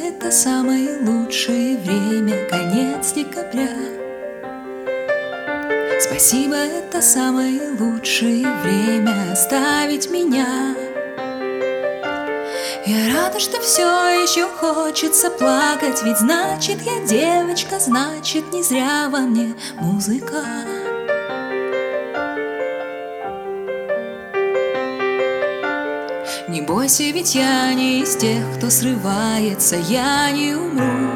это самое лучшее время, конец декабря. Спасибо, это самое лучшее время оставить меня. Я рада, что все еще хочется плакать, ведь значит я девочка, значит не зря во мне музыка. Не бойся, ведь я не из тех, кто срывается, я не умру.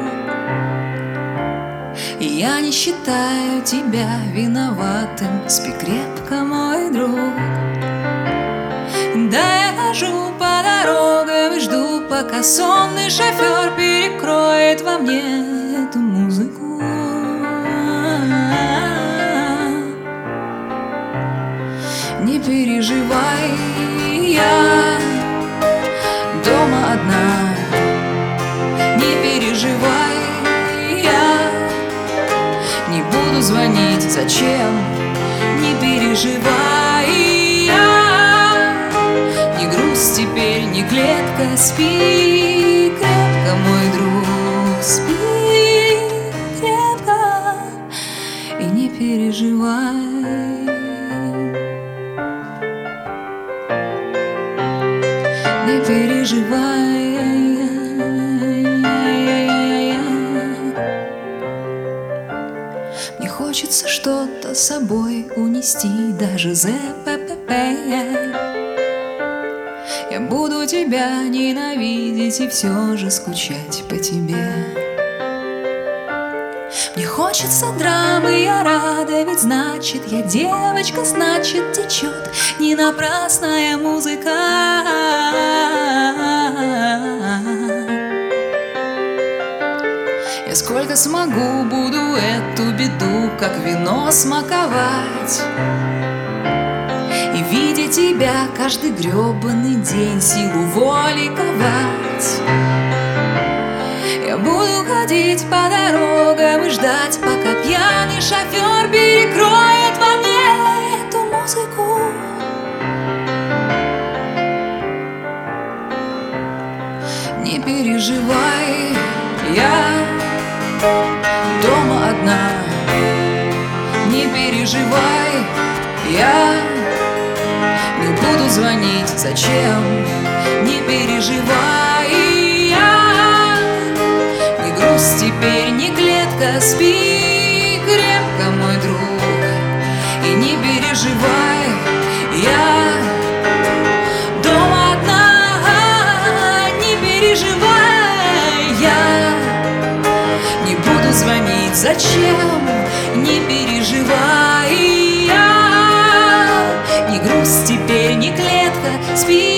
И я не считаю тебя виноватым, спи крепко, мой друг. Да, я хожу по дорогам и жду, пока сонный шофер перекроет во мне эту музыку. Не переживай, я дома одна. Не переживай, я не буду звонить, зачем? Не переживай, я не грусть теперь, не клетка, спи крепко, мой друг, спи крепко и не переживай. Не переживай. Мне хочется что-то с собой унести, даже ЗППП. Я буду тебя ненавидеть и все же скучать по тебе. Мне хочется драмы, я рада, ведь значит я девочка, значит течет не напрасная музыка. Я сколько смогу, буду эту беду, как вино, смаковать. И видя тебя каждый гребаный день, силу воли ковать. Я буду ходить по дорогам и ждать, пока пьяный шофер перекроет во мне эту музыку. Не переживай, я дома одна. Не переживай, я не буду звонить, зачем? Не переживай, я не грусть теперь, не клетка, спи крепко, мой друг. И не переживай, я дома одна. Не переживай, я не буду звонить, зачем? Не переживай, я не грусть теперь, не клетка, спи